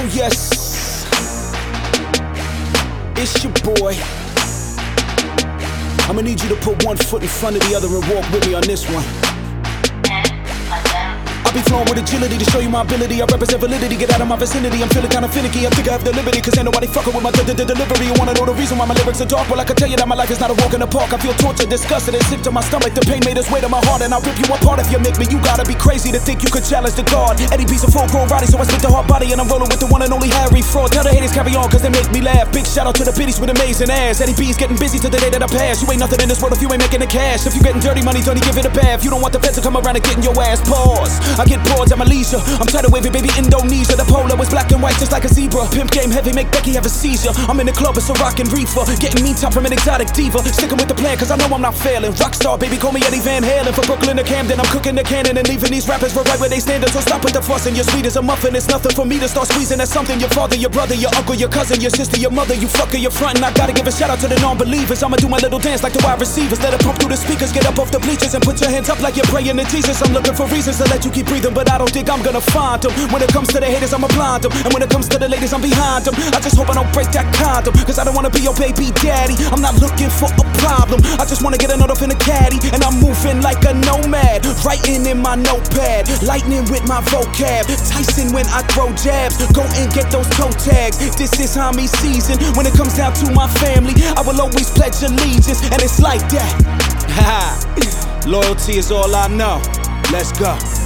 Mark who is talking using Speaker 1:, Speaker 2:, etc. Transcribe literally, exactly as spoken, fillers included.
Speaker 1: yes, it's your boy. I'ma need you to put one foot in front of the other and walk with me on this one. I be flowing with agility to show you my ability. I represent validity, get out of my vicinity. I'm feeling kinda finicky, I think I have the liberty, cause ain't nobody fucking with my delivery. You wanna know the reason why my lyrics are dark? Well, I can tell you that my life is not a walk in the park. I feel tortured, disgusted, and sick to my stomach. The pain made its way to my heart, and I'll rip you apart if you make me. You gotta be crazy to think you could challenge the God. Eddie B's a full-grown body, so I spit the hard body, and I'm rolling with the one and only Harry Fraud. Tell the haters carry on, cause they make me laugh. Big shout out to the biddies with amazing ass. Eddie B's getting busy till the day that I pass. You ain't nothing in this world if you ain't making the cash. If you getting dirty money, don't you give it a bath. You don't want the feds to come around and get in your ass. Pause. I get bored at my leisure. I'm tidal wavy, baby, Indonesia. The polo is black and white, just like a zebra. Pimp game heavy, make Becky have a seizure. I'm in the club, it's a rockin' reefer. Getting mean top from an exotic diva. Sticking with the plan, cause I know I'm not failing. Rockstar, baby, call me Eddie Van Halen. From Brooklyn to Camden, I'm cooking the cannon and leaving these rappers right where they stand. So stop with the fussing. You're sweet as a muffin. It's nothing for me to start squeezing. That's something your father, your brother, your uncle, your cousin, your sister, your mother. You fucker, your front. And I gotta give a shout out to the non-believers. I'ma do my little dance like the wide receivers. Let it pump through the speakers. Get up off the bleachers and put your hands up like you're praying to Jesus. I'm looking for reasons to let you keep breathing, but I don't think I'm gonna find them. When it comes to the haters, I'ma blind them. And when it comes to the ladies, I'm behind them. I just hope I don't break that condom, cause I don't wanna be your baby daddy. I'm not looking for a problem, I just wanna get a note off in a caddy. And I'm moving like a nomad, writing in my notepad, lightning with my vocab. Tyson when I throw jabs, go and get those toe tags. This is homie season. When it comes down to my family, I will always pledge allegiance. And it's like that. Haha, loyalty is all I know. Let's go.